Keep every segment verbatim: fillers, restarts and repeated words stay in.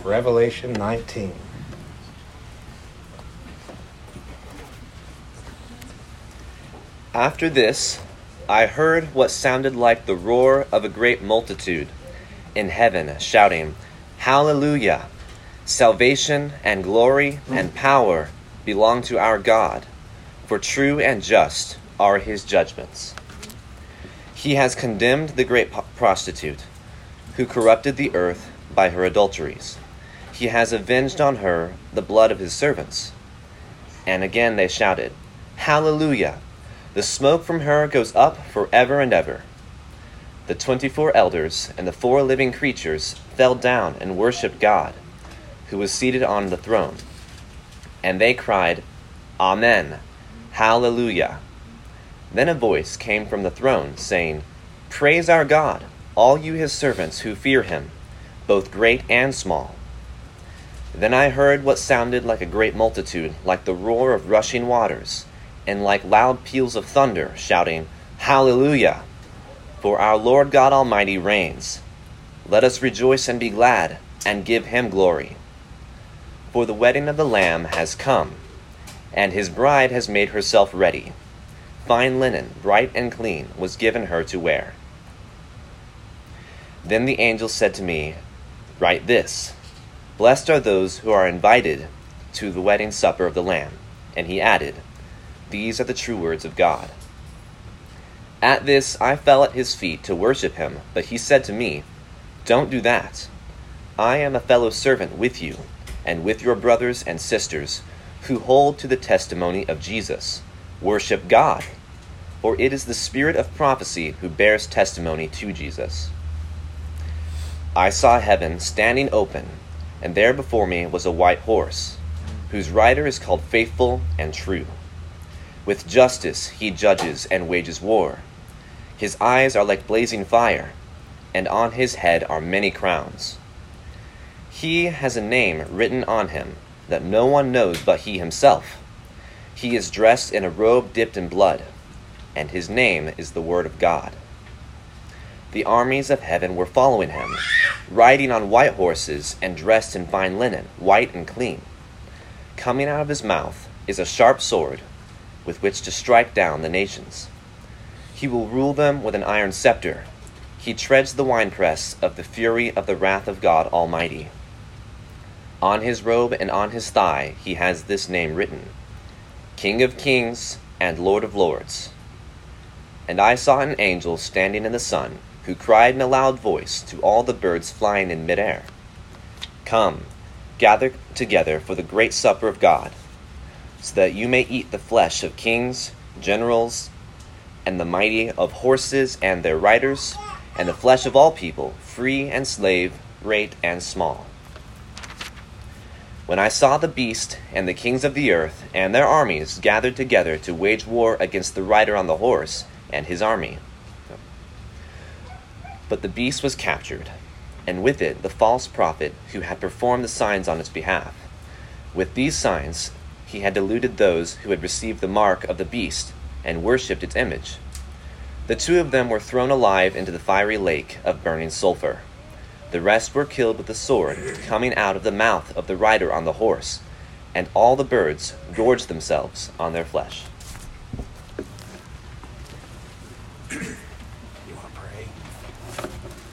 Revelation nineteen. After this, I heard what sounded like the roar of a great multitude in heaven, shouting, "Hallelujah! Salvation and glory and power belong to our God, for true and just are his judgments. He has condemned the great prostitute, who corrupted the earth by her adulteries. He has avenged on her the blood of his servants." And again they shouted, "Hallelujah! The smoke from her goes up forever and ever." The twenty-four elders and the four living creatures fell down and worshipped God, who was seated on the throne. And they cried, "Amen, Hallelujah." Then a voice came from the throne, saying, "Praise our God, all you his servants who fear him, both great and small." Then I heard what sounded like a great multitude, like the roar of rushing waters, and like loud peals of thunder, shouting, "Hallelujah! For our Lord God Almighty reigns. Let us rejoice and be glad, and give him glory. For the wedding of the Lamb has come, and his bride has made herself ready. Fine linen, bright and clean, was given her to wear." Then the angel said to me, "Write this: Blessed are those who are invited to the wedding supper of the Lamb." And he added, "These are the true words of God." At this I fell at his feet to worship him, but he said to me, "Don't do that. I am a fellow servant with you, and with your brothers and sisters, who hold to the testimony of Jesus. Worship God, for it is the spirit of prophecy who bears testimony to Jesus." I saw heaven standing open, and there before me was a white horse, whose rider is called Faithful and True. With justice he judges and wages war. His eyes are like blazing fire, and on his head are many crowns. He has a name written on him that no one knows but he himself. He is dressed in a robe dipped in blood, and his name is the Word of God. The armies of heaven were following him, riding on white horses and dressed in fine linen, white and clean. Coming out of his mouth is a sharp sword, with which to strike down the nations. He will rule them with an iron scepter. He treads the winepress of the fury of the wrath of God Almighty. On his robe and on his thigh he has this name written: King of Kings and Lord of Lords. And I saw an angel standing in the sun, who cried in a loud voice to all the birds flying in midair, "Come, gather together for the great supper of God, so that you may eat the flesh of kings, generals, and the mighty, of horses and their riders, and the flesh of all people, free and slave, great and small." When I saw the beast and the kings of the earth and their armies gathered together to wage war against the rider on the horse and his army. But the beast was captured, and with it the false prophet who had performed the signs on its behalf. With these signs he had deluded those who had received the mark of the beast and worshipped its image. The two of them were thrown alive into the fiery lake of burning sulfur. The rest were killed with the sword coming out of the mouth of the rider on the horse, and all the birds gorged themselves on their flesh. You want to pray?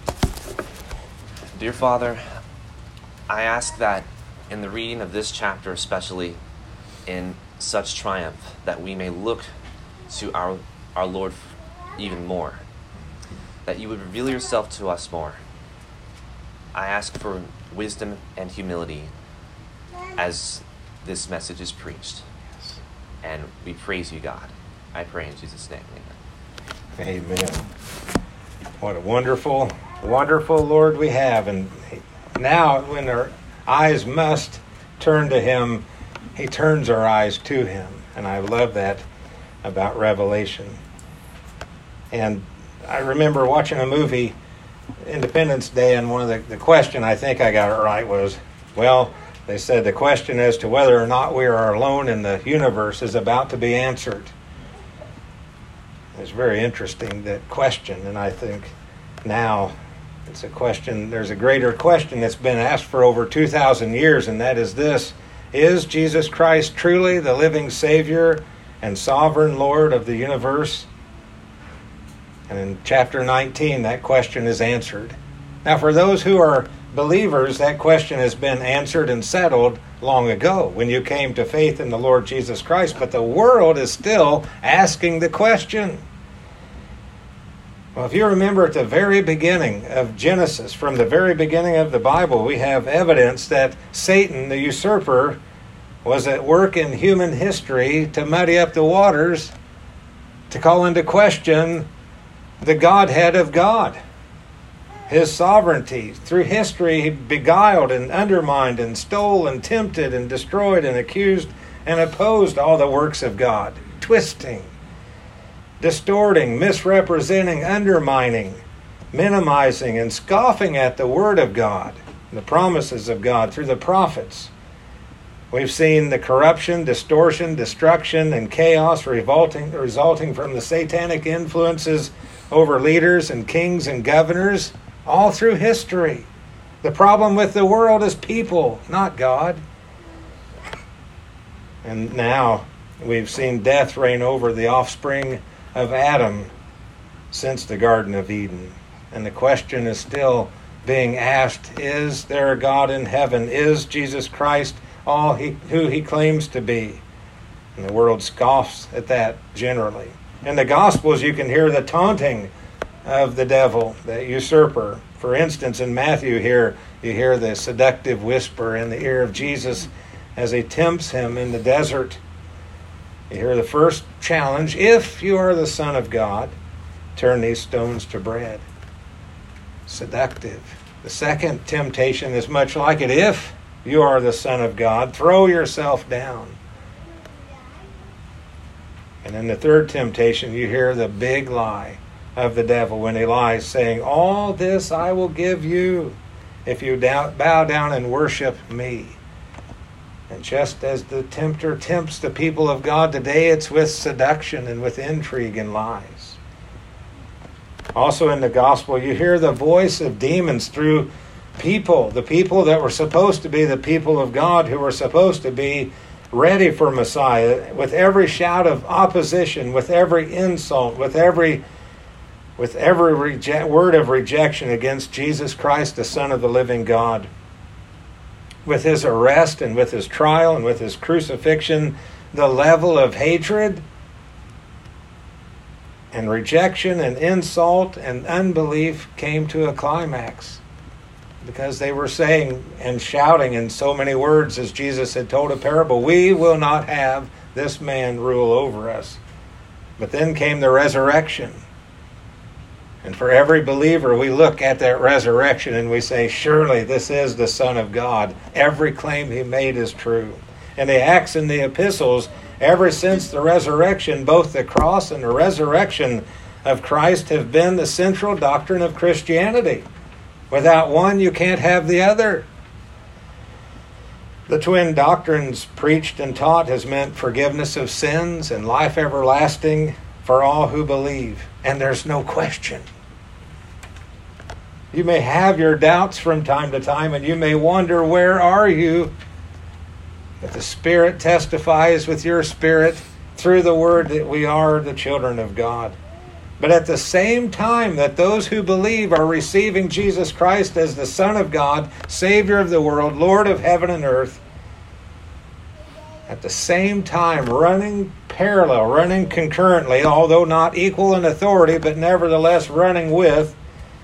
Dear Father, I ask that in the reading of this chapter, especially in such triumph, that we may look to our, our Lord even more, that you would reveal yourself to us more. I ask for wisdom and humility as this message is preached. And we praise you, God. I pray in Jesus' name. Amen. Amen. What a wonderful, wonderful Lord we have. And now when our eyes must turn to him, he turns our eyes to him. And I love that about Revelation. And I remember watching a movie, Independence Day, and one of the, the question I think I got it right was, well, they said the question as to whether or not we are alone in the universe is about to be answered. It's very interesting, that question, and I think now It's a question, there's a greater question that's been asked for over two thousand years, and that is this: is Jesus Christ truly the living Savior and sovereign Lord of the universe? And in chapter nineteen, that question is answered. Now, for those who are believers, that question has been answered and settled long ago when you came to faith in the Lord Jesus Christ. But the world is still asking the question. Well, if you remember at the very beginning of Genesis, from the very beginning of the Bible, we have evidence that Satan, the usurper, was at work in human history to muddy up the waters, to call into question the Godhead of God, His sovereignty. Through history, he beguiled and undermined and stole and tempted and destroyed and accused and opposed all the works of God, twisting, distorting, misrepresenting, undermining, minimizing, and scoffing at the Word of God, the promises of God through the prophets. We've seen the corruption, distortion, destruction, and chaos revolting, resulting from the satanic influences over leaders and kings and governors all through history. The problem with the world is people, not God. And now we've seen death reign over the offspring of Adam since the Garden of Eden. And the question is still being asked, is there a God in heaven? Is Jesus Christ all he, who he claims to be? And the world scoffs at that generally. In the Gospels, you can hear the taunting of the devil, the usurper. For instance, in Matthew here, you hear the seductive whisper in the ear of Jesus as he tempts him in the desert. You hear the first challenge: if you are the Son of God, turn these stones to bread. Seductive. The second temptation is much like it: if you are the Son of God, throw yourself down. And in the third temptation, you hear the big lie of the devil when he lies, saying, all this I will give you if you bow down and worship me. And just as the tempter tempts the people of God today, it's with seduction and with intrigue and lies. Also in the gospel, you hear the voice of demons through people, the people that were supposed to be the people of God, who were supposed to be ready for Messiah, with every shout of opposition, with every insult, with every with every reje- word of rejection against Jesus Christ, the Son of the living God. With his arrest and with his trial and with his crucifixion, the level of hatred and rejection and insult and unbelief came to a climax, because they were saying and shouting in so many words, as Jesus had told a parable, we will not have this man rule over us. But then came the resurrection. And for every believer, we look at that resurrection and we say, surely this is the Son of God. Every claim he made is true. And the Acts and the epistles, ever since the resurrection, both the cross and the resurrection of Christ have been the central doctrine of Christianity. Without one, you can't have the other. The twin doctrines preached and taught has meant forgiveness of sins and life everlasting for all who believe. And there's no question. You may have your doubts from time to time, and you may wonder, where are you? But the Spirit testifies with your spirit through the Word that we are the children of God. But at the same time that those who believe are receiving Jesus Christ as the Son of God, Savior of the world, Lord of heaven and earth, at the same time running parallel, running concurrently, although not equal in authority, but nevertheless running with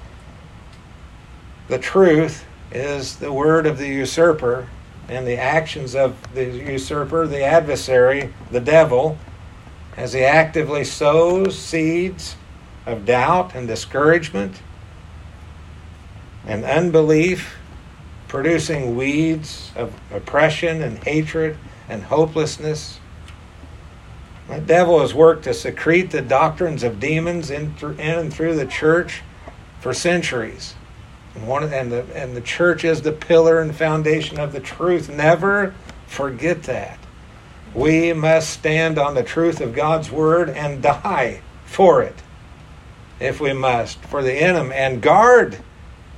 the truth, is the word of the usurper and the actions of the usurper, the adversary, the devil, as he actively sows seeds of doubt and discouragement and unbelief, producing weeds of oppression and hatred and hopelessness. The devil has worked to secrete the doctrines of demons in, in and through the church for centuries. And, one, and, the, and the church is the pillar and foundation of the truth. Never forget that. We must stand on the truth of God's word and die for it, if we must, for the enemy, and guard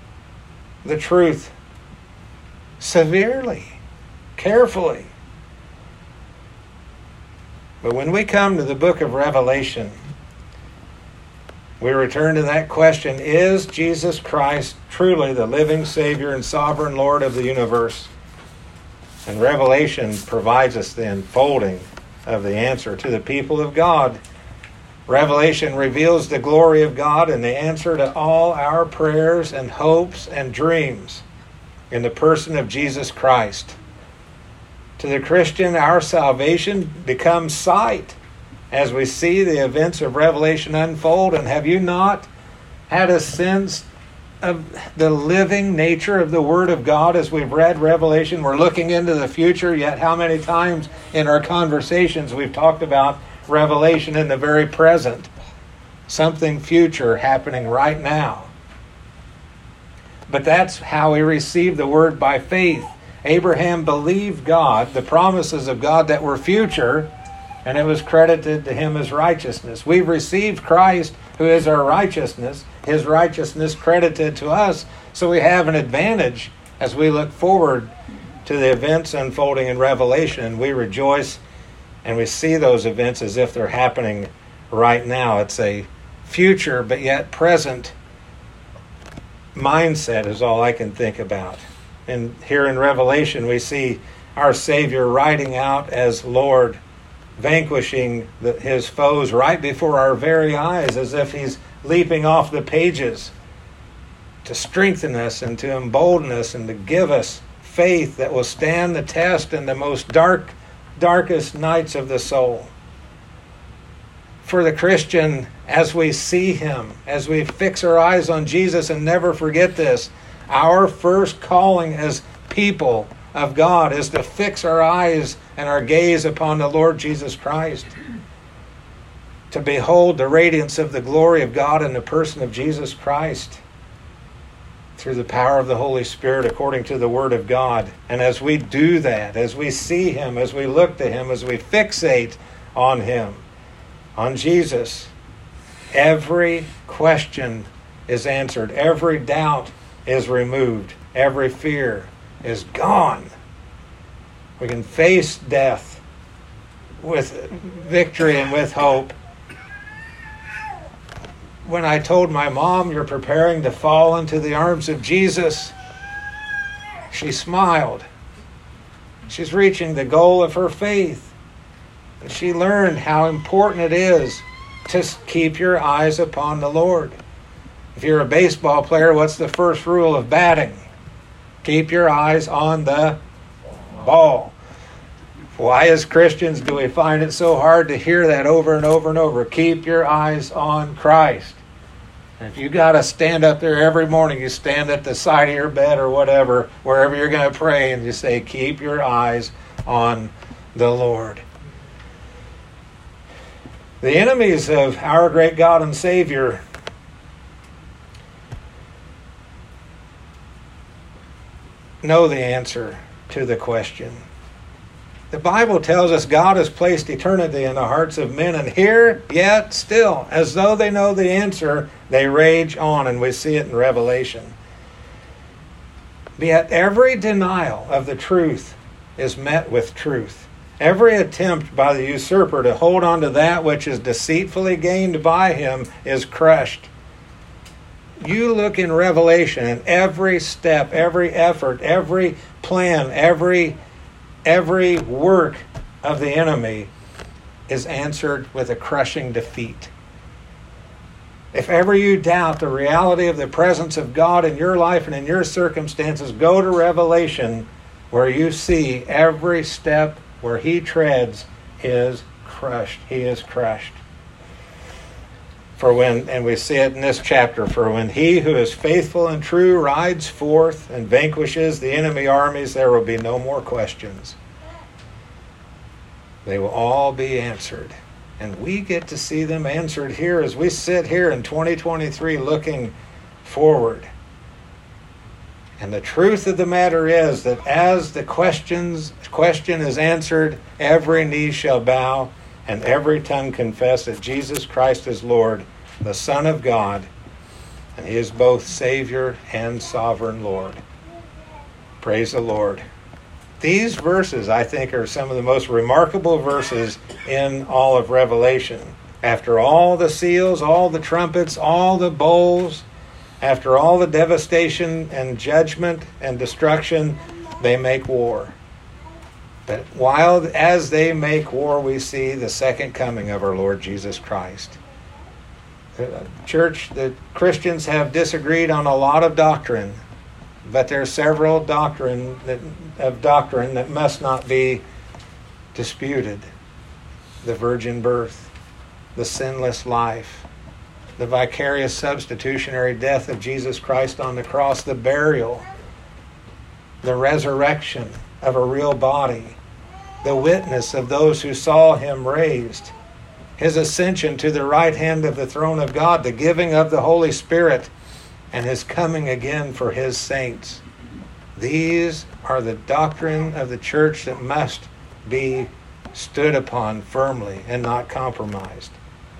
the truth severely, carefully. But when we come to the book of Revelation, we return to that question, is Jesus Christ truly the living Savior and sovereign Lord of the universe? And Revelation provides us the unfolding of the answer to the people of God. Revelation reveals the glory of God and the answer to all our prayers and hopes and dreams in the person of Jesus Christ. To the Christian, our salvation becomes sight as we see the events of Revelation unfold. And have you not had a sense of the living nature of the Word of God as we've read Revelation? We're looking into the future, yet how many times in our conversations we've talked about Revelation in the very present. Something future happening right now. But that's how we receive the Word, by faith. Abraham believed God, the promises of God that were future, and it was credited to him as righteousness. We've received Christ, who is our righteousness, his righteousness credited to us, so we have an advantage as we look forward to the events unfolding in Revelation, and we rejoice and we see those events as if they're happening right now. It's a future but yet present mindset is all I can think about. And here in Revelation we see our Savior riding out as Lord, vanquishing the, his foes right before our very eyes, as if he's leaping off the pages to strengthen us and to embolden us and to give us faith that will stand the test in the most dark, darkest nights of the soul. For the Christian, as we see him, as we fix our eyes on Jesus, and never forget this, our first calling as people of God is to fix our eyes and our gaze upon the Lord Jesus Christ, to behold the radiance of the glory of God in the person of Jesus Christ through the power of the Holy Spirit according to the Word of God. And as we do that, as we see him, as we look to him, as we fixate on him, on Jesus, every question is answered, every doubt is removed, every fear is gone. We can face death with victory and with hope. When I told my mom, you're preparing to fall into the arms of Jesus, she smiled. She's reaching the goal of her faith. And she learned how important it is to keep your eyes upon the Lord. If you're a baseball player, what's the first rule of batting? Keep your eyes on the ball. Why, as Christians, do we find it so hard to hear that over and over and over? Keep your eyes on Christ. And if you got to stand up there every morning, you stand at the side of your bed or whatever, wherever you're going to pray, and you say, keep your eyes on the Lord. The enemies of our great God and Savior know the answer to the question. The Bible tells us God has placed eternity in the hearts of men, and here, yet still, as though they know the answer, they rage on, and we see it in Revelation. Yet every denial of the truth is met with truth. Every attempt by the usurper to hold on to that which is deceitfully gained by him is crushed. You look in Revelation, and every step, every effort, every plan, every every work of the enemy is answered with a crushing defeat. If ever you doubt the reality of the presence of God in your life and in your circumstances, go to Revelation, where you see every step where he treads is crushed. He is crushed. For when, and we see it in this chapter, for when he who is faithful and true rides forth and vanquishes the enemy armies, there will be no more questions. They will all be answered. And we get to see them answered here as we sit here in twenty twenty-three looking forward. And the truth of the matter is that as the questions, question is answered, every knee shall bow and every tongue confess that Jesus Christ is Lord, the Son of God, And he is both Savior and Sovereign Lord. Praise the Lord. These verses, I think, are some of the most remarkable verses in all of Revelation. After all the seals, all the trumpets, all the bowls, after all the devastation and judgment and destruction, they make war. But while as they make war, we see the second coming of our Lord Jesus Christ. The church, the Christians have disagreed on a lot of doctrine, but there are several doctrine that, of doctrine that must not be disputed. The virgin birth, the sinless life, the vicarious substitutionary death of Jesus Christ on the cross, the burial, the resurrection of a real body, the witness of those who saw him raised, his ascension to the right hand of the throne of God, the giving of the Holy Spirit, and his coming again for his saints. These are the doctrine of the church that must be stood upon firmly and not compromised.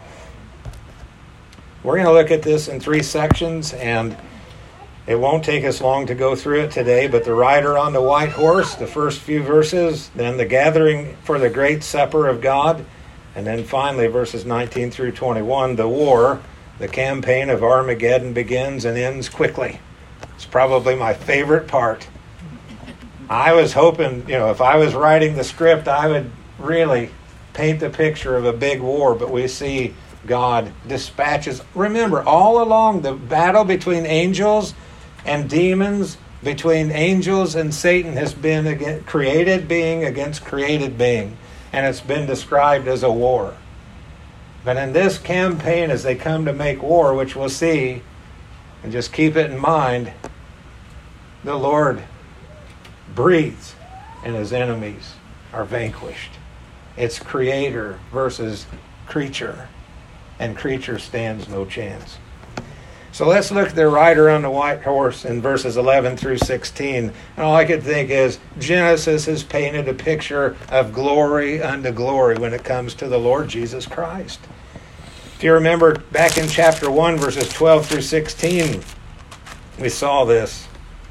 We're going to look at this in three sections, and it won't take us long to go through it today, but the rider on the white horse, the first few verses, then the gathering for the great supper of God, and then finally verses nineteen through twenty-one, the war, the campaign of Armageddon begins and ends quickly. It's probably my favorite part. I was hoping, you know, if I was writing the script, I would really paint the picture of a big war, but we see God dispatches. Remember, all along the battle between angels and demons, between angels and Satan, has been against created being against created being, and it's been described as a war. But in this campaign, as they come to make war, which we'll see, and just keep it in mind, the Lord breathes and his enemies are vanquished. It's creator versus creature, and creature stands no chance. So let's look at the rider on the white horse in verses eleven through sixteen. And all I could think is Genesis has painted a picture of glory unto glory when it comes to the Lord Jesus Christ. If you remember back in chapter one, verses twelve through sixteen, we saw this.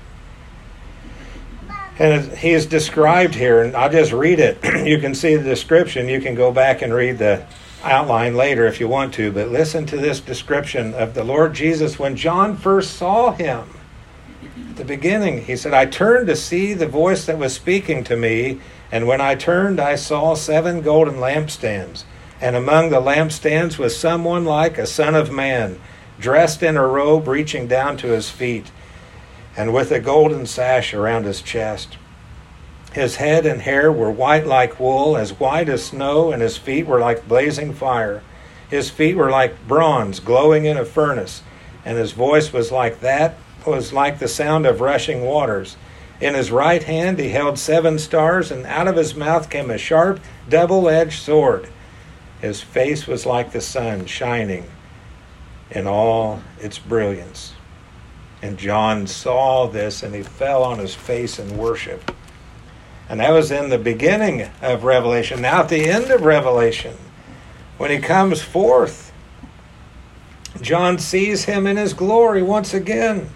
And he is described here, and I'll just read it. You can see the description. You can go back and read the outline later if you want to, but listen to this description of the Lord Jesus when John first saw him. At the beginning, he said, I turned to see the voice that was speaking to me, and when I turned, I saw seven golden lampstands, and among the lampstands was someone like a son of man, dressed in a robe reaching down to his feet, and with a golden sash around his chest. His head and hair were white like wool, as white as snow, and his feet were like blazing fire. His feet were like bronze glowing in a furnace, and his voice was like that, was like the sound of rushing waters. In his right hand he held seven stars, and out of his mouth came a sharp, double-edged sword. His face was like the sun, shining in all its brilliance. And John saw this, and he fell on his face in worship. And that was in the beginning of Revelation. Now at the end of Revelation, when he comes forth, John sees him in his glory once again.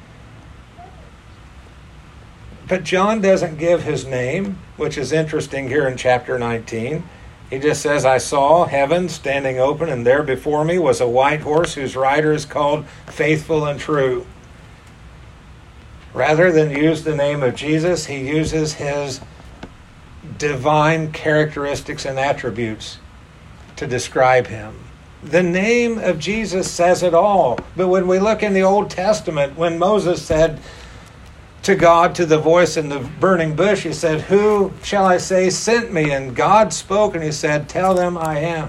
But John doesn't give his name, which is interesting here in chapter nineteen. He just says, I saw heaven standing open, and there before me was a white horse whose rider is called Faithful and True. Rather than use the name of Jesus, he uses his divine characteristics and attributes to describe him. The name of Jesus says it all. But when we look in the Old Testament, when Moses said to God, to the voice in the burning bush, he said, who shall I say sent me? And God spoke and he said, tell them I am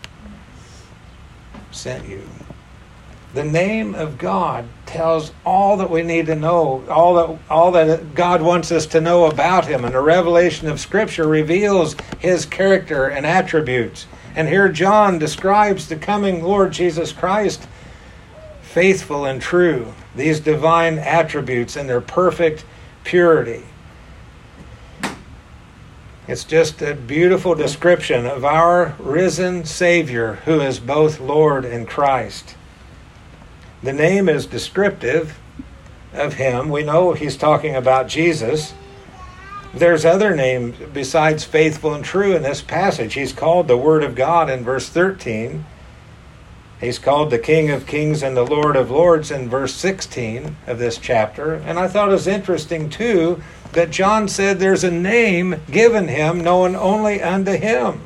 sent you. The name of God tells all that we need to know, all that all that God wants us to know about him. And the revelation of Scripture reveals his character and attributes. And here John describes the coming Lord Jesus Christ, faithful and true, these divine attributes in their perfect purity. It's just a beautiful description of our risen Savior, who is both Lord and Christ. The name is descriptive of him. We know he's talking about Jesus. There's other names besides faithful and true in this passage. He's called the Word of God in verse thirteen. He's called the King of Kings and the Lord of Lords in verse sixteen of this chapter. And I thought it was interesting, too, that John said there's a name given him known only unto him.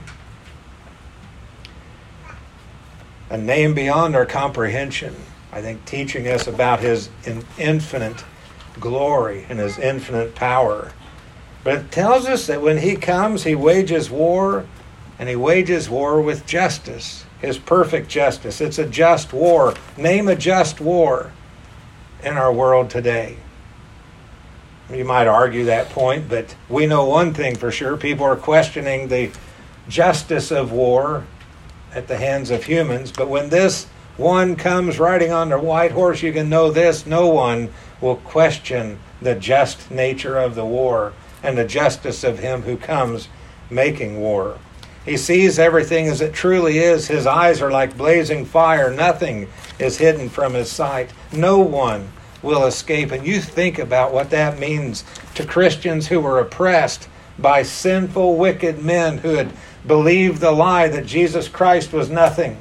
A name beyond our comprehension. I think teaching us about his infinite glory and his infinite power. But it tells us that when he comes, he wages war, and he wages war with justice. His perfect justice. It's a just war. Name a just war in our world today. You might argue that point, but we know one thing for sure. People are questioning the justice of war at the hands of humans. But when this one comes riding on a white horse, you can know this: no one will question the just nature of the war and the justice of him who comes making war. He sees everything as it truly is. His eyes are like blazing fire. Nothing is hidden from his sight. No one will escape. And you think about what that means to Christians who were oppressed by sinful, wicked men who had believed the lie that Jesus Christ was nothing.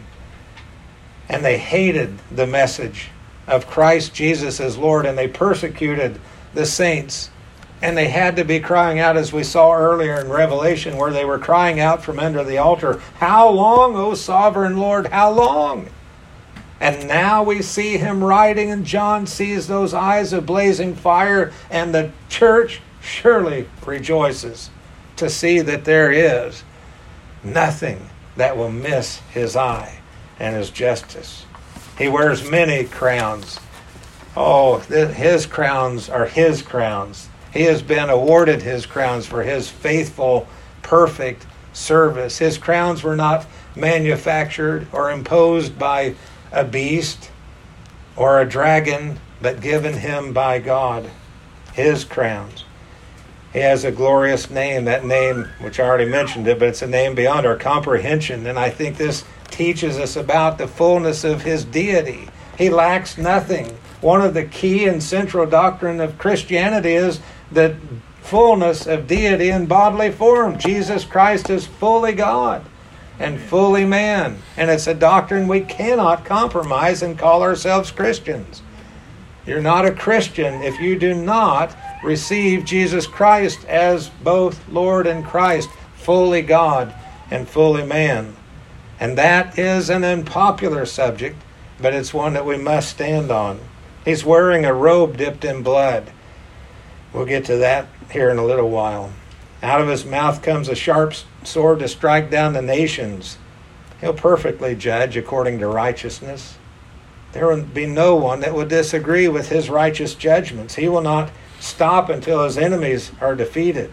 And they hated the message of Christ Jesus as Lord, and they persecuted the saints. And they had to be crying out, as we saw earlier in Revelation, where they were crying out from under the altar, "How long, O sovereign Lord, how long?" And now we see him riding, and John sees those eyes of blazing fire, and the church surely rejoices to see that there is nothing that will miss his eye and his justice. He wears many crowns. Oh, his crowns are his crowns. He has been awarded his crowns for his faithful, perfect service. His crowns were not manufactured or imposed by a beast or a dragon, but given him by God. His crowns. He has a glorious name, that name, which I already mentioned it, but it's a name beyond our comprehension. And I think this teaches us about the fullness of his deity. He lacks nothing. One of the key and central doctrine of Christianity is the fullness of deity in bodily form. Jesus Christ is fully God and fully man. And it's a doctrine we cannot compromise and call ourselves Christians. You're not a Christian if you do not receive Jesus Christ as both Lord and Christ, fully God and fully man. And that is an unpopular subject, but it's one that we must stand on. He's wearing a robe dipped in blood. We'll get to that here in a little while. Out of his mouth comes a sharp sword to strike down the nations. He'll perfectly judge according to righteousness. There will be no one that will disagree with his righteous judgments. He will not stop until his enemies are defeated.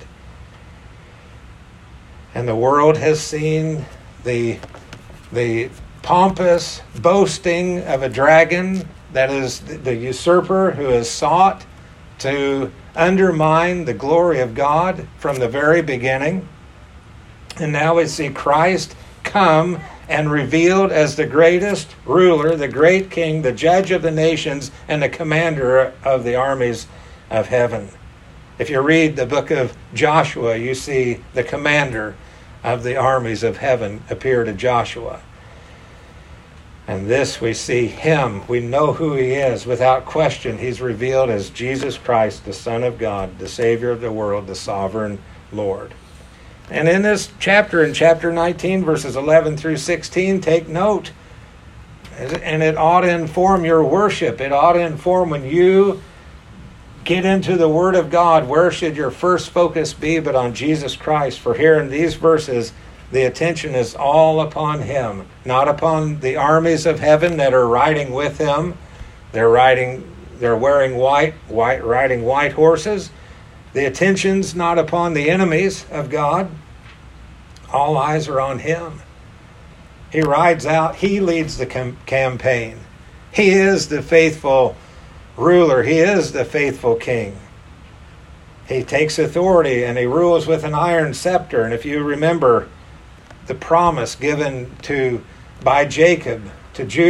And the world has seen the, the pompous boasting of a dragon, that is the usurper who has sought to undermine the glory of God from the very beginning. And now we see Christ come and revealed as the greatest ruler, the great king, the judge of the nations, and the commander of the armies of heaven. If you read the book of Joshua, you see the commander of the armies of heaven appear to Joshua. And this we see him. We know who he is. Without question, he's revealed as Jesus Christ, the Son of God, the Savior of the world, the sovereign Lord. And in this chapter, in chapter nineteen, verses eleven through sixteen, take note. And it ought to inform your worship. It ought to inform when you get into the Word of God, where should your first focus be but on Jesus Christ? For here in these verses, the attention is all upon him, not upon the armies of heaven that are riding with him. They're riding, they're wearing white, white, riding white horses. The attention's not upon the enemies of God. All eyes are on him. He rides out. He leads the com- campaign. He is the faithful ruler. He is the faithful king. He takes authority and he rules with an iron scepter. And if you remember the promise given to by Jacob to Judah,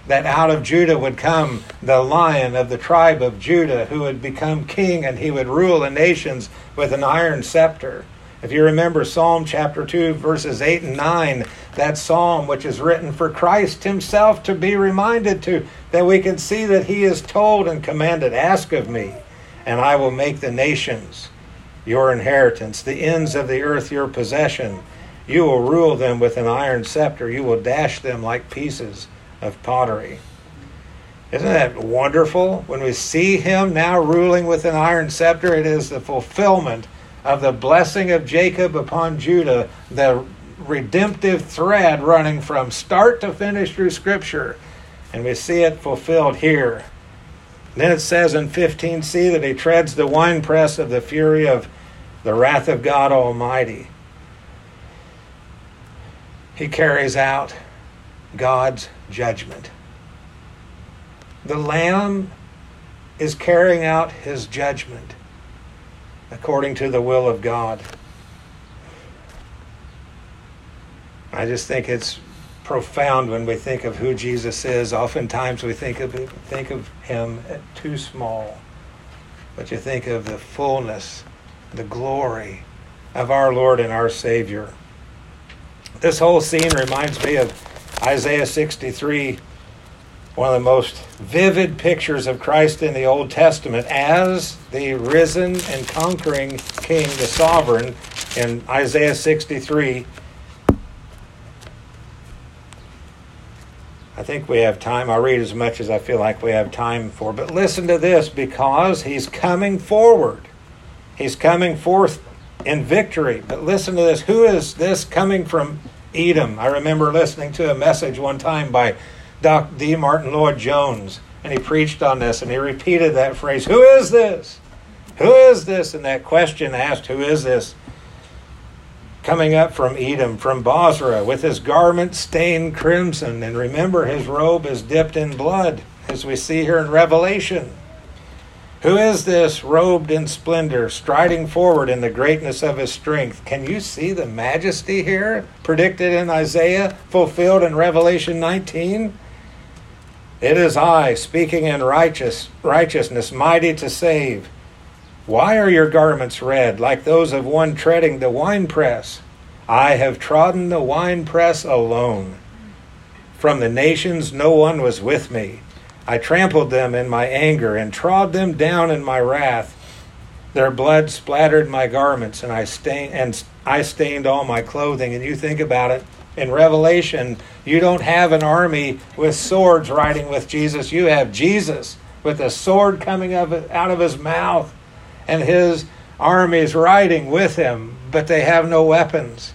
that out of Judah would come the Lion of the tribe of Judah, who would become king, and he would rule the nations with an iron scepter. If you remember Psalm chapter two, verses eight and nine, that psalm which is written for Christ himself to be reminded to, that we can see that he is told and commanded, "Ask of me, and I will make the nations your inheritance, the ends of the earth your possession. You will rule them with an iron scepter. You will dash them like pieces of pottery." Isn't that wonderful? When we see him now ruling with an iron scepter, it is the fulfillment of the blessing of Jacob upon Judah, the redemptive thread running from start to finish through Scripture. And we see it fulfilled here. Then it says in fifteen c that he treads the winepress of the fury of the wrath of God Almighty. He carries out God's judgment. The Lamb is carrying out his judgment according to the will of God. I just think it's profound when we think of who Jesus is. Oftentimes we think of think of him too small, but you think of the fullness, the glory of our Lord and our Savior. This whole scene reminds me of Isaiah sixty-three, one of the most vivid pictures of Christ in the Old Testament as the risen and conquering King, the sovereign, in Isaiah sixty-three. I think we have time. I'll read as much as I feel like we have time for. But listen to this, because he's coming forward. He's coming forth in victory. But listen to this. Who is this coming from Edom? I remember listening to a message one time by Doctor D. Martin Lloyd Jones, and he preached on this, and he repeated that phrase, "Who is this? Who is this?" And that question asked, who is this? Coming up from Edom, from Bozrah, with his garment stained crimson. And remember, his robe is dipped in blood, as we see here in Revelation. Who is this robed in splendor, striding forward in the greatness of his strength? Can you see the majesty here, predicted in Isaiah, fulfilled in Revelation nineteen? It is I, speaking in righteous righteousness, mighty to save. Why are your garments red, like those of one treading the winepress? I have trodden the winepress alone. From the nations no one was with me. I trampled them in my anger and trod them down in my wrath. Their blood splattered my garments, and I stained and I stained all my clothing. And you think about it, in Revelation, you don't have an army with swords riding with Jesus. You have Jesus with a sword coming out of his mouth, and his army is riding with him, but they have no weapons.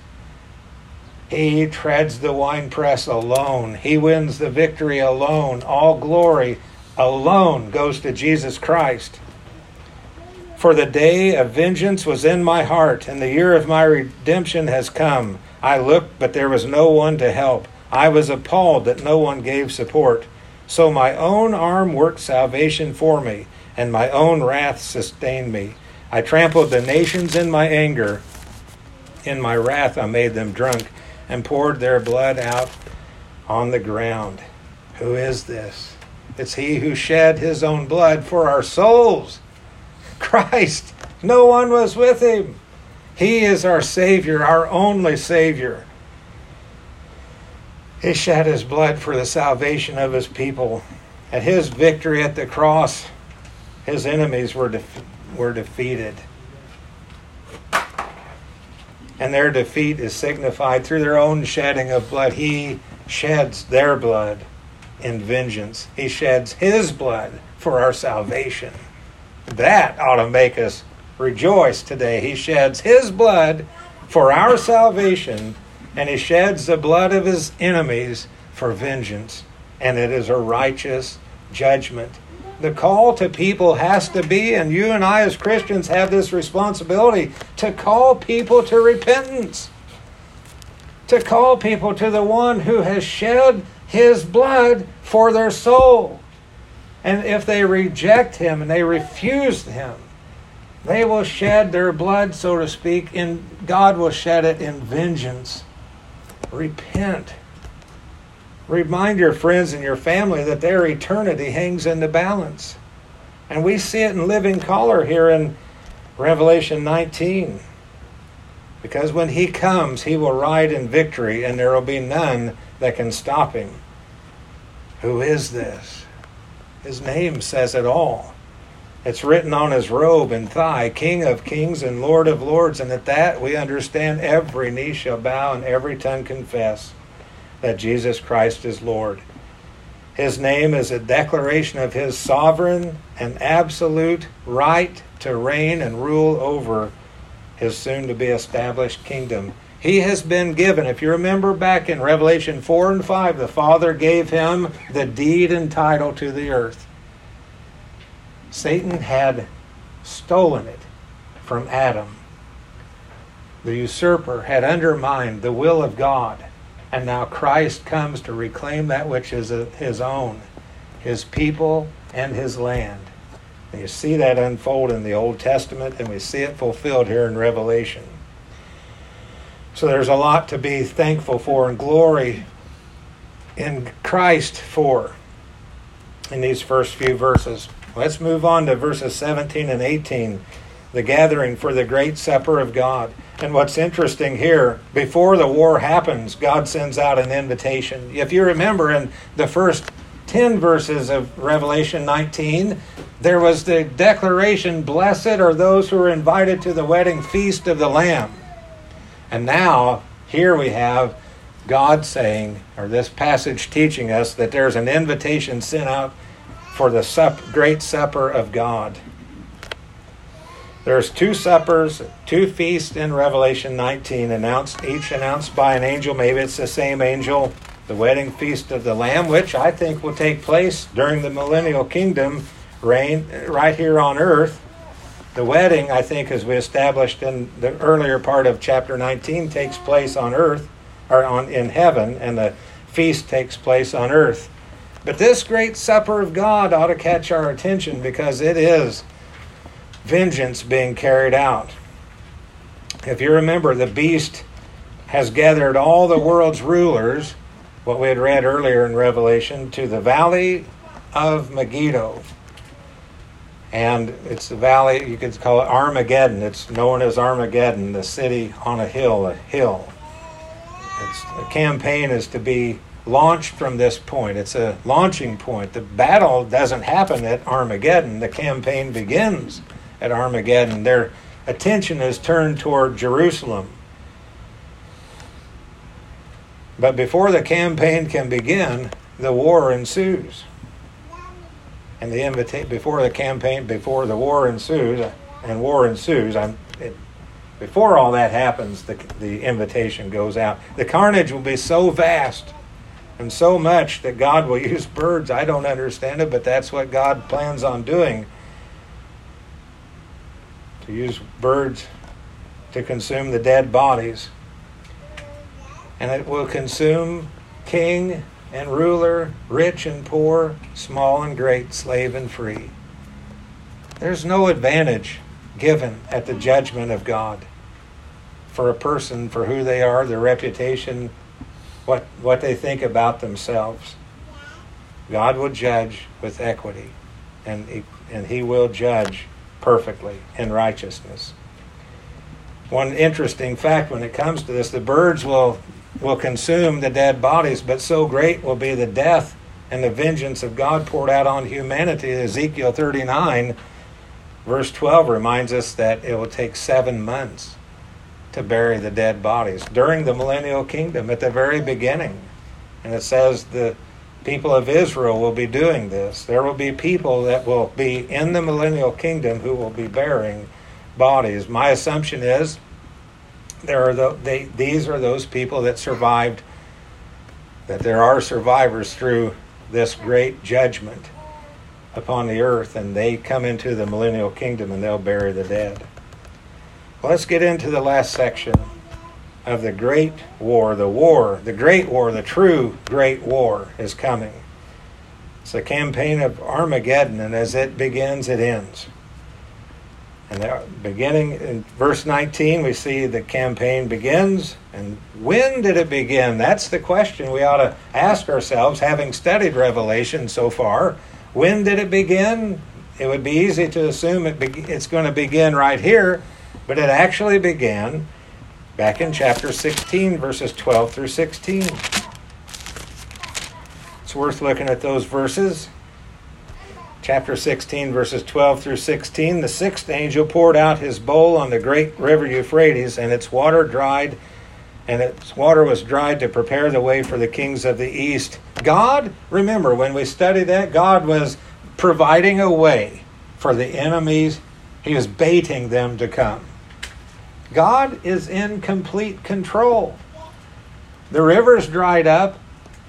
He treads the winepress alone. He wins the victory alone. All glory alone goes to Jesus Christ. For the day of vengeance was in my heart, and the year of my redemption has come. I looked, but there was no one to help. I was appalled that no one gave support. So my own arm worked salvation for me, and my own wrath sustained me. I trampled the nations in my anger. In my wrath I made them drunk, and poured their blood out on the ground. Who is this? It's he who shed his own blood for our souls. Christ. No one was with him. He is our Savior, our only Savior. He shed his blood for the salvation of his people. At his victory at the cross, his enemies were def- were defeated. And their defeat is signified through their own shedding of blood. He sheds their blood in vengeance. He sheds his blood for our salvation. That ought to make us rejoice today. He sheds his blood for our salvation, and he sheds the blood of his enemies for vengeance. And it is a righteous judgment. The call to people has to be, and you and I as Christians have this responsibility, to call people to repentance. To call people to the one who has shed his blood for their soul. And if they reject him and they refuse him, they will shed their blood, so to speak, and God will shed it in vengeance. Repent. Remind your friends and your family that their eternity hangs in the balance. And we see it in living color here in Revelation nineteen. Because when he comes, he will ride in victory, and there will be none that can stop him. Who is this? His name says it all. It's written on his robe and thigh, King of kings and Lord of lords. And at that we understand every knee shall bow and every tongue confess that Jesus Christ is Lord. His name is a declaration of his sovereign and absolute right to reign and rule over his soon-to-be established kingdom. He has been given, if you remember back in Revelation four and five, the Father gave him the deed and title to the earth. Satan had stolen it from Adam. The usurper had undermined the will of God, and now Christ comes to reclaim that which is his own, his people and his land. And you see that unfold in the Old Testament, and we see it fulfilled here in Revelation. So there's a lot to be thankful for and glory in Christ for in these first few verses. Let's move on to verses seventeen and eighteen, the gathering for the great supper of God. And what's interesting here, before the war happens, God sends out an invitation. If you remember in the first ten verses of Revelation nineteen, there was the declaration, blessed are those who are invited to the wedding feast of the Lamb. And now, here we have God saying, or this passage teaching us, that there's an invitation sent out for the sup- great supper of God. There's two suppers, two feasts in Revelation nineteen, announced, each announced by an angel. Maybe it's the same angel. The wedding feast of the Lamb, which I think will take place during the millennial kingdom reign right here on earth. The wedding, I think, as we established in the earlier part of chapter nineteen, takes place on earth, or on in heaven, and the feast takes place on earth. But this great supper of God ought to catch our attention, because it is vengeance being carried out. If you remember, the beast has gathered all the world's rulers, what we had read earlier in Revelation, to the valley of Megiddo. And it's the valley, you could call it Armageddon. It's known as Armageddon, the city on a hill, a hill. It's, the campaign is to be launched from this point. It's a launching point. The battle doesn't happen at Armageddon. The campaign begins at Armageddon. Their attention is turned toward Jerusalem. But before the campaign can begin, the war ensues. And the invita- before the campaign, before the war ensues, and war ensues, I'm, it, before all that happens, the, the invitation goes out. The carnage will be so vast and so much that God will use birds. I don't understand it, but that's what God plans on doing. To use birds to consume the dead bodies. And it will consume king and ruler, rich and poor, small and great, slave and free. There's no advantage given at the judgment of God for a person, for who they are, their reputation, what, what they think about themselves. God will judge with equity, and he, and he will judge perfectly in righteousness. One interesting fact when it comes to this, the birds will will consume the dead bodies, but so great will be the death and the vengeance of God poured out on humanity. Ezekiel thirty-nine, verse twelve reminds us that it will take seven months to bury the dead bodies during the millennial kingdom at the very beginning. And it says the people of Israel will be doing this. There will be people that will be in the millennial kingdom who will be burying bodies. My assumption is There are the, they, these are those people that survived, that there are survivors through this great judgment upon the earth, and they come into the millennial kingdom and they'll bury the dead. Well, let's get into the last section of the great war. The war, the great war, the true great war is coming. It's the campaign of Armageddon, and as it begins, it ends. And there, beginning in verse nineteen, we see the campaign begins. And when did it begin? That's the question we ought to ask ourselves, having studied Revelation so far. When did it begin? It would be easy to assume it be, it's going to begin right here, but it actually began back in chapter sixteen, verses twelve through sixteen. It's worth looking at those verses. Chapter sixteen, verses twelve through sixteen. The sixth angel poured out his bowl on the great river Euphrates, and its water dried, and its water was dried to prepare the way for the kings of the east. God, remember, when we study that, God was providing a way for the enemies. He was baiting them to come. God is in complete control. The rivers dried up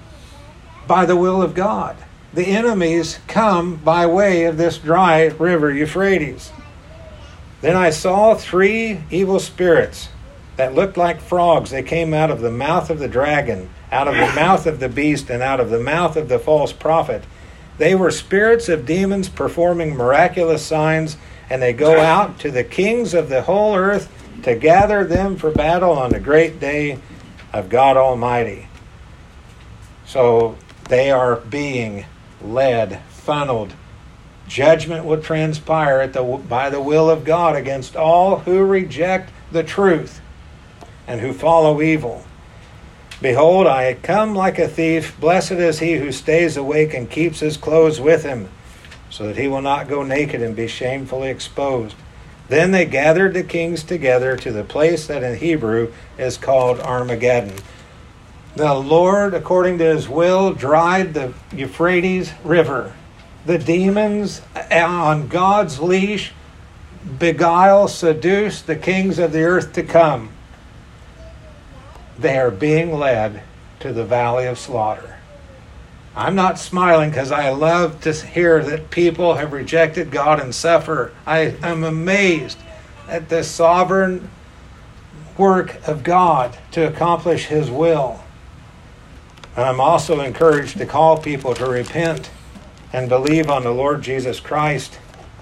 by the will of God. The enemies come by way of this dry river Euphrates. Then I saw three evil spirits that looked like frogs. They came out of the mouth of the dragon, out of the mouth of the beast, and out of the mouth of the false prophet. They were spirits of demons performing miraculous signs, and they go out to the kings of the whole earth to gather them for battle on the great day of God Almighty. So they are being led, funneled. Judgment will transpire at the, by the will of God against all who reject the truth and who follow evil. Behold, I come like a thief. Blessed is he who stays awake and keeps his clothes with him, so that he will not go naked and be shamefully exposed. Then they gathered the kings together to the place that in Hebrew is called Armageddon. The Lord, according to his will, dried the Euphrates River. The demons on God's leash beguile, seduce the kings of the earth to come. They are being led to the valley of slaughter. I'm not smiling because I love to hear that people have rejected God and suffer. I am amazed at the sovereign work of God to accomplish his will. And I'm also encouraged to call people to repent and believe on the Lord Jesus Christ.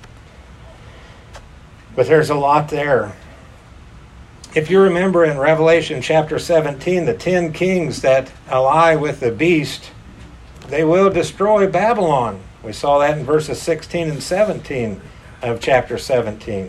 But there's a lot there. If you remember in Revelation chapter seventeen, the ten kings that ally with the beast, they will destroy Babylon. We saw that in verses sixteen and seventeen of chapter seventeen.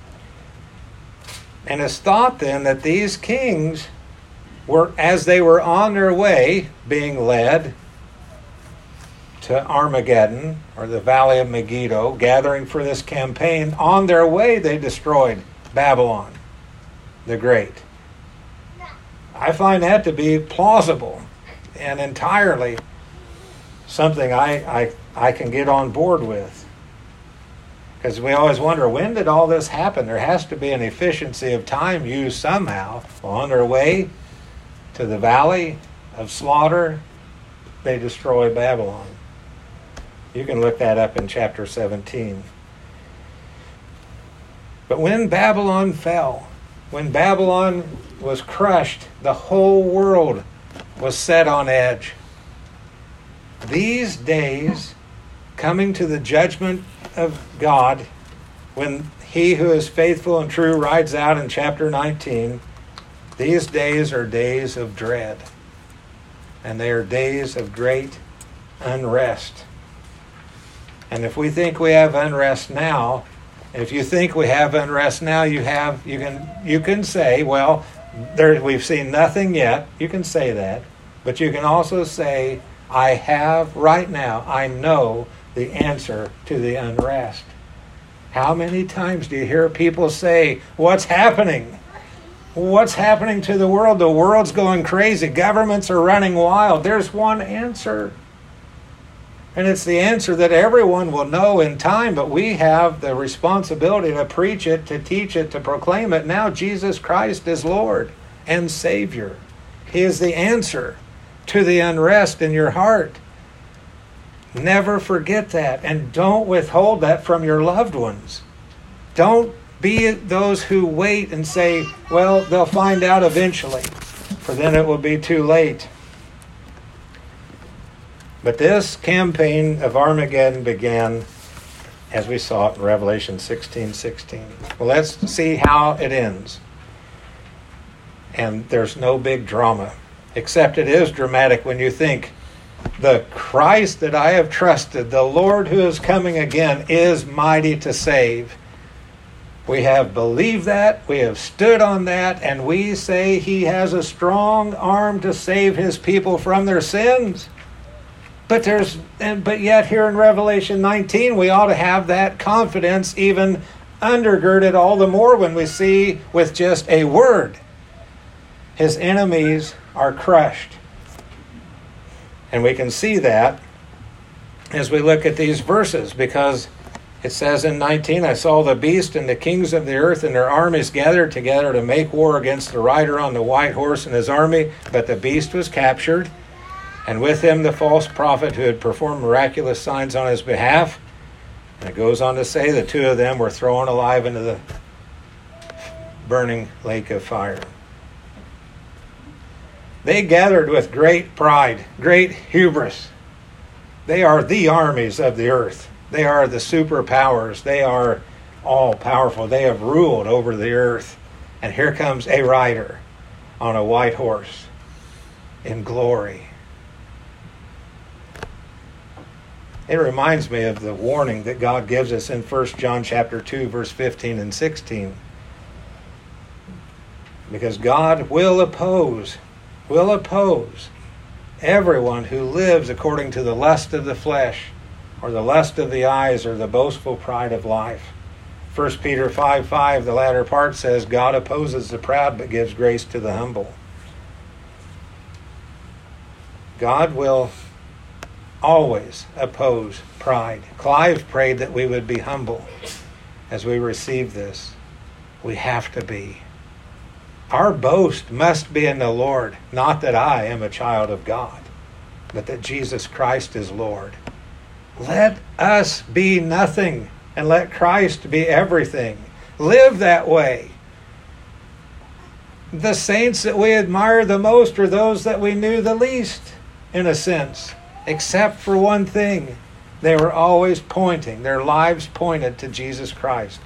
And it's thought then that these kings were, as they were on their way, being led to Armageddon, or the Valley of Megiddo, gathering for this campaign, on their way they destroyed Babylon the Great. I find that to be plausible and entirely something I, I, I can get on board with. Because we always wonder, when did all this happen? There has to be an efficiency of time used somehow. Well, on their way to the valley of slaughter, they destroy Babylon. You can look that up in chapter seventeen. But when Babylon fell, when Babylon was crushed, the whole world was set on edge. These days, coming to the judgment of God, when he who is faithful and true rides out in chapter nineteen, these days are days of dread. And they are days of great unrest. And if we think we have unrest now, if you think we have unrest now, you have you can you can say, well, there we've seen nothing yet. You can say that. But you can also say, I have right now, I know the answer to the unrest. How many times do you hear people say, what's happening? What's happening to the world? The world's going crazy. Governments are running wild. There's one answer. And it's the answer that everyone will know in time, but we have the responsibility to preach it, to teach it, to proclaim it. Now Jesus Christ is Lord and Savior. He is the answer to the unrest in your heart. Never forget that, and don't withhold that from your loved ones. Don't be those who wait and say, well, they'll find out eventually, for then it will be too late. But this campaign of Armageddon began as we saw it in Revelation sixteen sixteen. Well, let's see how it ends. And there's no big drama, except it is dramatic when you think, the Christ that I have trusted, the Lord who is coming again, is mighty to save. We have believed that, we have stood on that, and we say he has a strong arm to save his people from their sins. But there's, but yet here in Revelation nineteen, we ought to have that confidence even undergirded all the more when we see with just a word, his enemies are crushed. And we can see that as we look at these verses, because it says in nineteen, I saw the beast and the kings of the earth and their armies gathered together to make war against the rider on the white horse and his army. But the beast was captured, and with him the false prophet who had performed miraculous signs on his behalf. And it goes on to say the two of them were thrown alive into the burning lake of fire. They gathered with great pride, great hubris. They are the armies of the earth. They are the superpowers. They are all powerful. They have ruled over the earth. And here comes a rider on a white horse in glory. It reminds me of the warning that God gives us in First John chapter two, verse fifteen and sixteen. Because God will oppose will oppose everyone who lives according to the lust of the flesh, or the lust of the eyes, or the boastful pride of life. First Peter five five, the latter part says, God opposes the proud but gives grace to the humble. God will always oppose pride. Clive prayed that we would be humble as we receive this. We have to be. Our boast must be in the Lord, not that I am a child of God, but that Jesus Christ is Lord. Let us be nothing and let Christ be everything. Live that way. The saints that we admire the most are those that we knew the least, in a sense, except for one thing. They were always pointing, their lives pointed to Jesus Christ.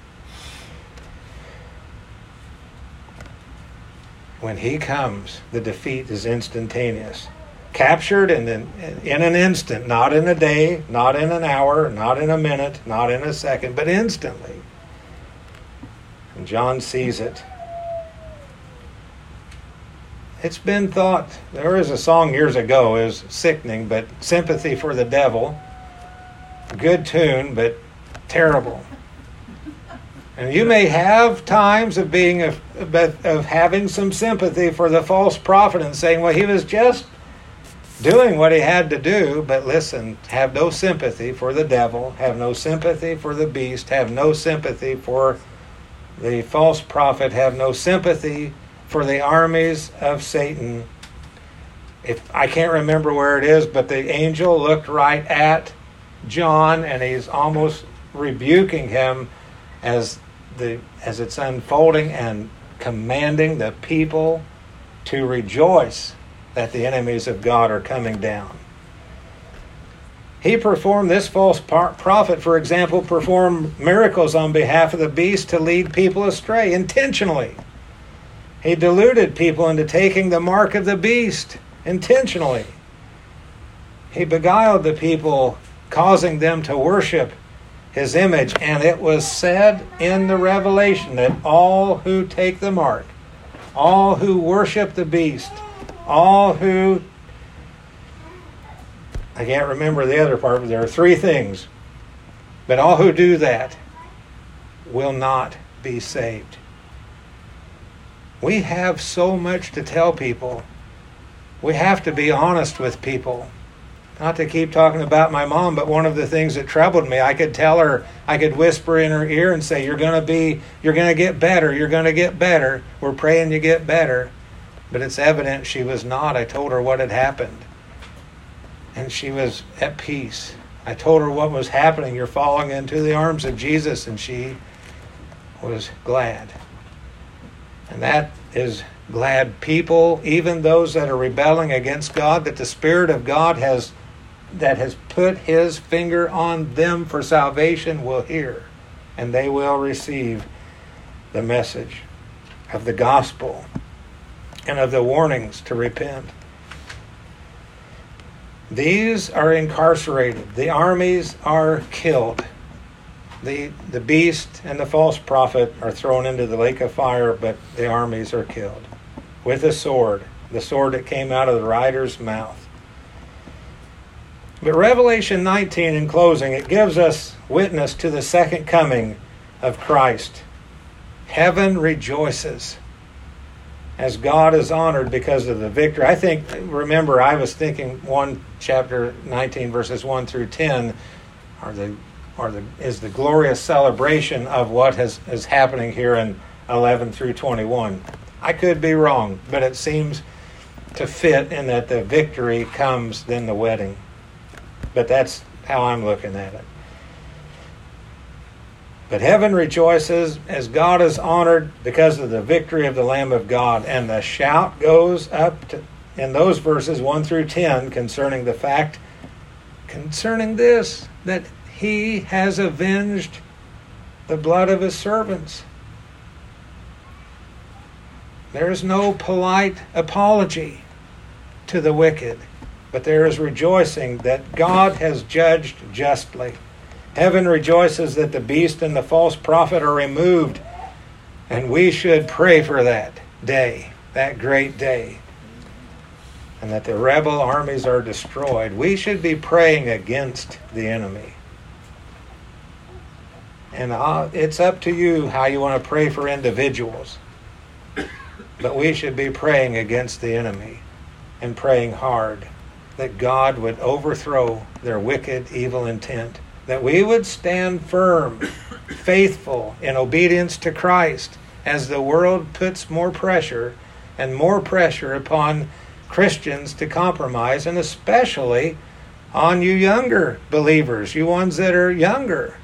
When he comes, the defeat is instantaneous. Captured in an, in an instant, not in a day, not in an hour, not in a minute, not in a second, but instantly. And John sees it. It's been thought, there was a song years ago, it was sickening, but Sympathy for the Devil. Good tune, but terrible. And you may have times of being of, of having some sympathy for the false prophet and saying, well, he was just doing what he had to do. But listen, have no sympathy for the devil, have no sympathy for the beast, have no sympathy for the false prophet, have no sympathy for the armies of Satan. If I can't remember where it is, but the angel looked right at John and he's almost rebuking him as the as it's unfolding and commanding the people to rejoice that the enemies of God are coming down. He performed, this false prophet, for example, performed miracles on behalf of the beast to lead people astray intentionally. He deluded people into taking the mark of the beast intentionally. He beguiled the people, causing them to worship his image, and it was said in the Revelation that all who take the mark, all who worship the beast, all who, I can't remember the other part, but there are three things, but all who do that will not be saved. We have so much to tell people. We have to be honest with people. Not to keep talking about my mom, but one of the things that troubled me, I could tell her, I could whisper in her ear and say, you're going to be, you're going to get better, you're going to get better. We're praying you get better. But it's evident she was not. I told her what had happened. And she was at peace. I told her what was happening. You're falling into the arms of Jesus. And she was glad. And that is glad people, even those that are rebelling against God, that the Spirit of God has that has put his finger on them for salvation will hear, and they will receive the message of the gospel and of the warnings to repent. These are incarcerated. The armies are killed. The, the beast and the false prophet are thrown into the lake of fire, but the armies are killed with a sword, the sword that came out of the rider's mouth. But Revelation nineteen, in closing, it gives us witness to the second coming of Christ. Heaven rejoices as God is honored because of the victory. I think, remember, I was thinking one chapter nineteen, verses one through ten, are the, are the, is the glorious celebration of what has, is happening here in eleven through twenty-one. I could be wrong, but it seems to fit in that the victory comes, then the wedding. But that's how I'm looking at it. But heaven rejoices as God is honored because of the victory of the Lamb of God. And the shout goes up to, in those verses one through ten concerning the fact, concerning this, that he has avenged the blood of his servants. There is no polite apology to the wicked, but there is rejoicing that God has judged justly. Heaven rejoices that the beast and the false prophet are removed, and we should pray for that day, that great day, and that the rebel armies are destroyed. We should be praying against the enemy. And uh, it's up to you how you want to pray for individuals. But we should be praying against the enemy and praying hard that God would overthrow their wicked, evil intent, that we would stand firm, faithful in obedience to Christ as the world puts more pressure and more pressure upon Christians to compromise, and especially on you younger believers, you ones that are younger.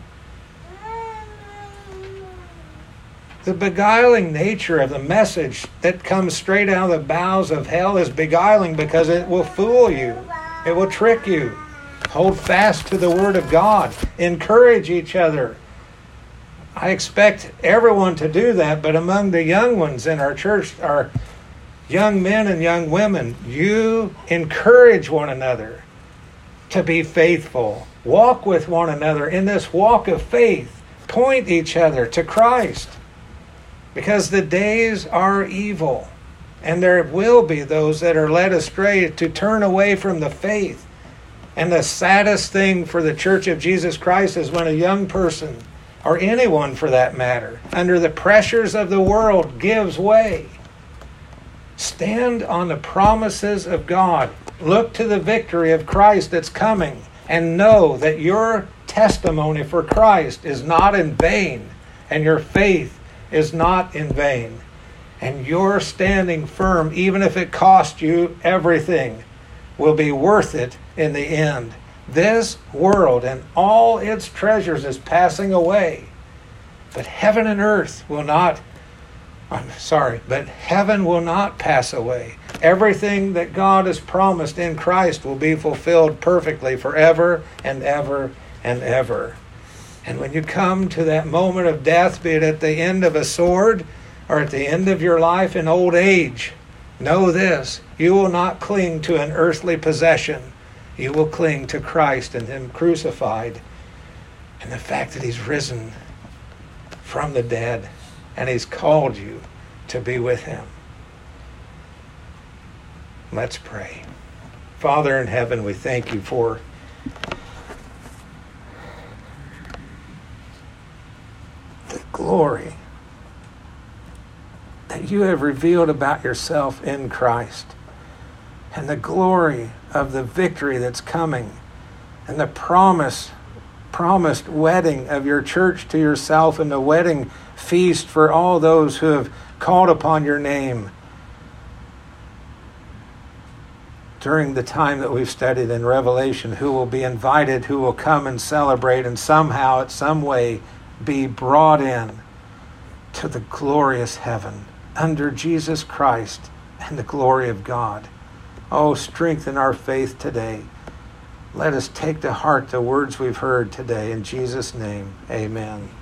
The beguiling nature of the message that comes straight out of the bowels of hell is beguiling because it will fool you. It will trick you. Hold fast to the Word of God. Encourage each other. I expect everyone to do that, but among the young ones in our church, our young men and young women, you encourage one another to be faithful. Walk with one another in this walk of faith. Point each other to Christ. Because the days are evil, and there will be those that are led astray to turn away from the faith. And the saddest thing for the Church of Jesus Christ is when a young person, or anyone for that matter, under the pressures of the world gives way. Stand on the promises of God. Look to the victory of Christ that's coming, and know that your testimony for Christ is not in vain, and your faith is not in vain. And your standing firm, even if it cost you everything, will be worth it in the end. This world and all its treasures is passing away. But heaven and earth will not, I'm sorry, but heaven will not pass away. Everything that God has promised in Christ will be fulfilled perfectly forever and ever and ever. And when you come to that moment of death, be it at the end of a sword or at the end of your life in old age, know this: you will not cling to an earthly possession. You will cling to Christ and Him crucified, and the fact that He's risen from the dead and He's called you to be with Him. Let's pray. Father in heaven, we thank you for the glory that you have revealed about yourself in Christ, and the glory of the victory that's coming, and the promise, promised wedding of your church to yourself, and the wedding feast for all those who have called upon your name during the time that we've studied in Revelation, who will be invited, who will come and celebrate, and somehow, in some way, be brought in to the glorious heaven under Jesus Christ and the glory of God. Oh, strengthen our faith today. Let us take to heart the words we've heard today. In Jesus' name, amen.